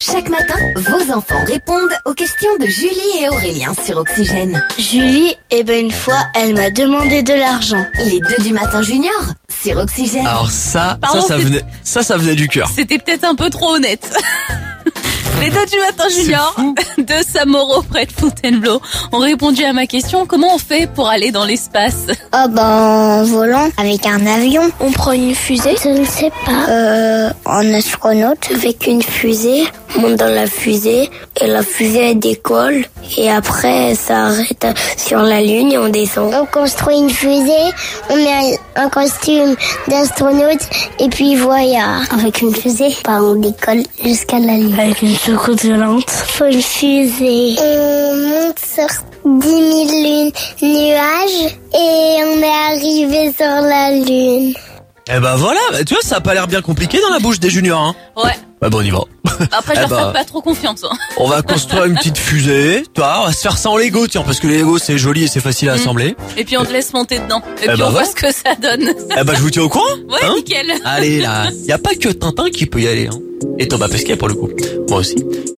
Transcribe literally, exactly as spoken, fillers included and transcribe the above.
Chaque matin, vos enfants répondent aux questions de Julie et Aurélien sur Oxygène. Julie, eh ben une fois, elle m'a demandé de l'argent. Les deux du matin junior sur Oxygène. Alors ça, Pardon, ça, ça c'est- venait, ça, ça venait du cœur. C'était peut-être un peu trop honnête. Les deux du matin junior de Samoro près de Fontainebleau ont répondu à ma question: comment on fait pour aller dans l'espace? Oh ben en volant avec un avion. On prend une fusée. Je ne sais pas. Euh, en astronaute avec une fusée. On monte dans la fusée et la fusée elle décolle et après ça arrête sur la lune et on descend. On construit une fusée, on met un costume d'astronaute et puis voilà. Avec une fusée, bah, on décolle jusqu'à la lune. Avec une soucoupe volante. Faut une fusée. On monte sur dix mille lunes, nuages et on est arrivé sur la lune. Eh ben voilà, bah, tu vois, ça a pas l'air bien compliqué dans la bouche des juniors, hein. Ouais. Bah bon, on y va. Après, je Eh leur bah, fais pas trop confiance. Hein. On va construire une petite fusée, toi, on va se faire ça en Lego, tiens, parce que les Lego c'est joli et c'est facile à assembler. Et puis on te laisse monter dedans. Et Eh puis bah on voit ouais. ce que ça donne. Eh ben je vous tiens au courant. Ouais, hein. nickel. Allez là, y a pas que Tintin qui peut y aller, hein. Et Thomas Pesquet pour le coup. Moi aussi.